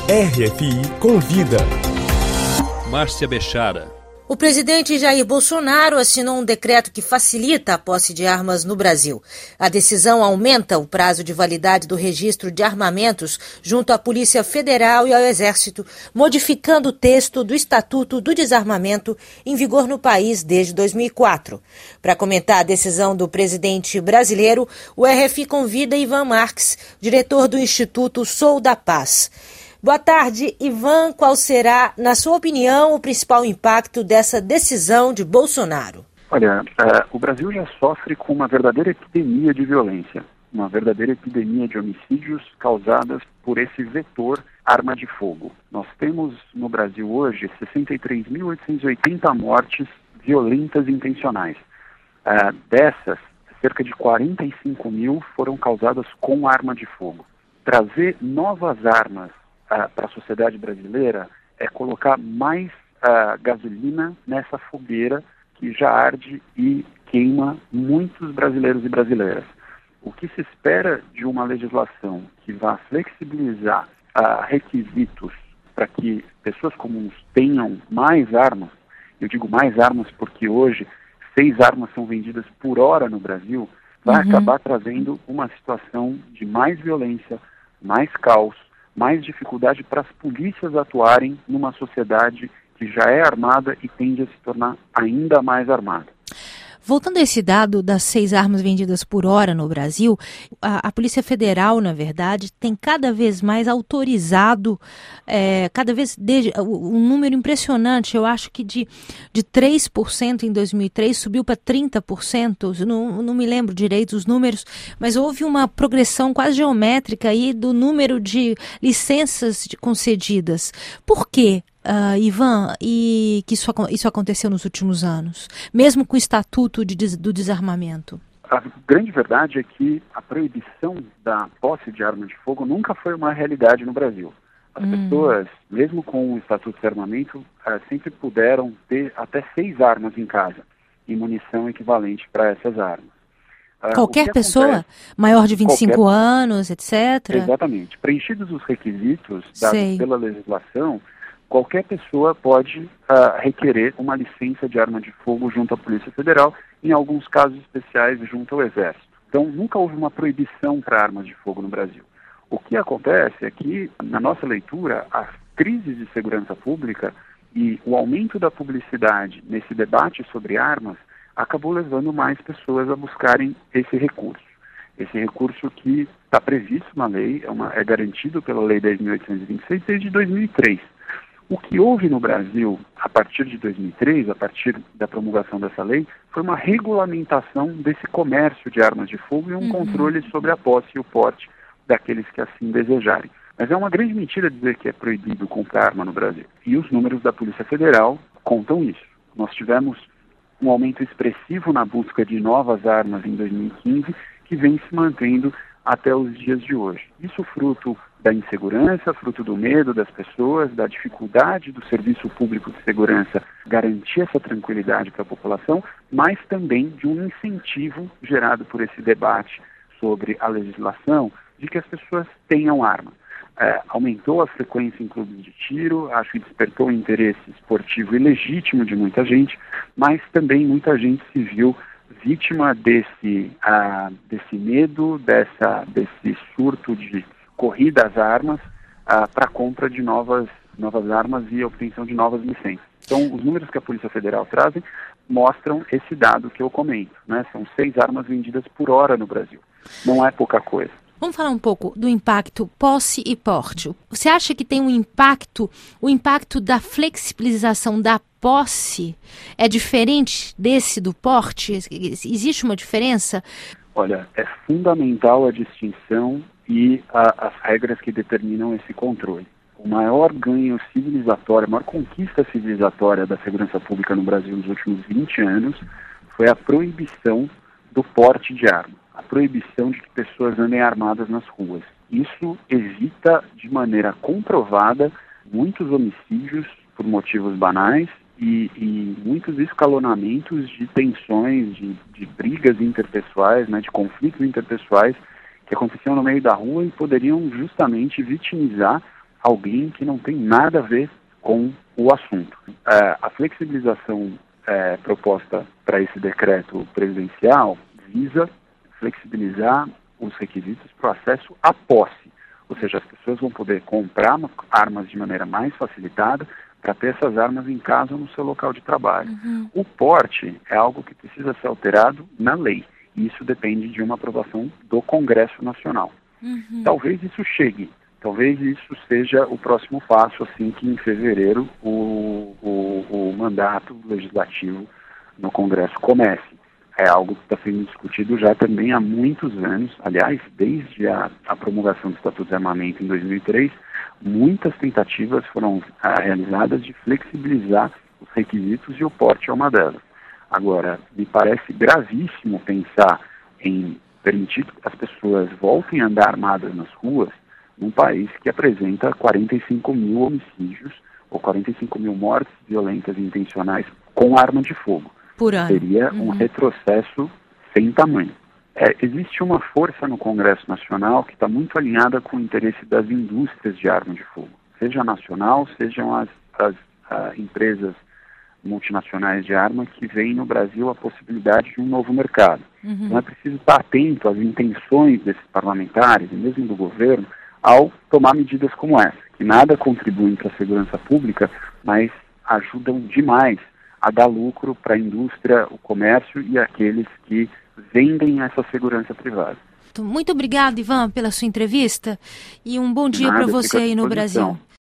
RFI Convida. Márcia Bechara. O presidente Jair Bolsonaro assinou um decreto que facilita a posse de armas no Brasil. A decisão aumenta o prazo de validade do registro de armamentos junto à Polícia Federal e ao Exército, modificando o texto do Estatuto do Desarmamento em vigor no país desde 2004. Para comentar a decisão do presidente brasileiro, o RFI convida Ivan Marques, diretor do Instituto Sou da Paz. Boa tarde, Ivan. Qual será, na sua opinião, o principal impacto dessa decisão de Bolsonaro? Olha, o Brasil já sofre com uma verdadeira epidemia de violência, uma verdadeira epidemia de homicídios causadas por esse vetor arma de fogo. Nós temos no Brasil hoje 63.880 mortes violentas intencionais. Dessas, cerca de 45 mil foram causadas com arma de fogo. Trazer novas armas para a sociedade brasileira é colocar mais gasolina nessa fogueira que já arde e queima muitos brasileiros e brasileiras. O que se espera de uma legislação que vá flexibilizar requisitos para que pessoas comuns tenham mais armas, eu digo mais armas porque hoje 6 armas são vendidas por hora no Brasil, vai acabar trazendo uma situação de mais violência, mais caos, mais dificuldade para as polícias atuarem numa sociedade que já é armada e tende a se tornar ainda mais armada. Voltando a esse dado das 6 armas vendidas por hora no Brasil, a Polícia Federal, na verdade, tem cada vez mais autorizado, um número impressionante, eu acho que de 3% em 2003 subiu para 30%, não me lembro direito os números, mas houve uma progressão quase geométrica aí do número de licenças concedidas. Por quê? Ivan, e que isso aconteceu nos últimos anos, mesmo com o Estatuto do Desarmamento? A grande verdade é que a proibição da posse de arma de fogo nunca foi uma realidade no Brasil. As pessoas, mesmo com o Estatuto de Desarmamento, sempre puderam ter até 6 armas em casa e munição equivalente para essas armas. Qualquer pessoa, maior de 25 anos, etc.? Exatamente. Preenchidos os requisitos dados pela legislação, qualquer pessoa pode requerer uma licença de arma de fogo junto à Polícia Federal, em alguns casos especiais junto ao Exército. Então, nunca houve uma proibição para armas de fogo no Brasil. O que acontece é que, na nossa leitura, as crises de segurança pública e o aumento da publicidade nesse debate sobre armas acabou levando mais pessoas a buscarem esse recurso. Esse recurso que está previsto na lei, é garantido pela Lei 10.826 desde 2003. O que houve no Brasil, a partir de 2003, a partir da promulgação dessa lei, foi uma regulamentação desse comércio de armas de fogo e um controle sobre a posse e o porte daqueles que assim desejarem. Mas é uma grande mentira dizer que é proibido comprar arma no Brasil. E os números da Polícia Federal contam isso. Nós tivemos um aumento expressivo na busca de novas armas em 2015, que vem se mantendo até os dias de hoje. Isso fruto da insegurança, fruto do medo das pessoas, da dificuldade do serviço público de segurança garantir essa tranquilidade para a população, mas também de um incentivo gerado por esse debate sobre a legislação de que as pessoas tenham arma. Aumentou a frequência em clubes de tiro, acho que despertou o interesse esportivo e legítimo de muita gente, mas também muita gente se viu vítima desse medo, desse surto de corrida às armas para a compra de novas armas e obtenção de novas licenças. Então, os números que a Polícia Federal trazem mostram esse dado que eu comento, né? São 6 armas vendidas por hora no Brasil. Não é pouca coisa. Vamos falar um pouco do impacto posse e porte. Você acha que tem o impacto da flexibilização da posse é diferente desse do porte? Existe uma diferença? Olha, é fundamental a distinção e as regras que determinam esse controle. O maior ganho civilizatório, a maior conquista civilizatória da segurança pública no Brasil nos últimos 20 anos foi a proibição do porte de arma, a proibição de que pessoas andem armadas nas ruas. Isso evita de maneira comprovada muitos homicídios por motivos banais e muitos escalonamentos de tensões, de brigas interpessoais, né, de conflitos interpessoais que aconteciam no meio da rua e poderiam justamente vitimizar alguém que não tem nada a ver com o assunto. A flexibilização proposta para esse decreto presidencial visa flexibilizar os requisitos para o acesso à posse. Ou seja, as pessoas vão poder comprar armas de maneira mais facilitada para ter essas armas em casa ou no seu local de trabalho. O porte é algo que precisa ser alterado na lei. E isso depende de uma aprovação do Congresso Nacional. Talvez isso chegue. Talvez isso seja o próximo passo, assim que em fevereiro o mandato legislativo no Congresso comece. É algo que está sendo discutido já também há muitos anos. Aliás, desde a promulgação do Estatuto de Armamento em 2003, muitas tentativas foram realizadas de flexibilizar os requisitos e o porte é uma delas. Agora, me parece gravíssimo pensar em permitir que as pessoas voltem a andar armadas nas ruas num país que apresenta 45 mil homicídios ou 45 mil mortes violentas e intencionais com arma de fogo. Por ano. Seria um retrocesso sem tamanho. Existe uma força no Congresso Nacional que está muito alinhada com o interesse das indústrias de arma de fogo, seja nacional, sejam as empresas multinacionais de arma que veem no Brasil a possibilidade de um novo mercado. Então é preciso estar atento às intenções desses parlamentares e mesmo do governo ao tomar medidas como essa, que nada contribuem para a segurança pública, mas ajudam demais a dar lucro para a indústria, o comércio e aqueles que vendem essa segurança privada. Muito obrigado, Ivan, pela sua entrevista e um bom dia para você aí no Brasil.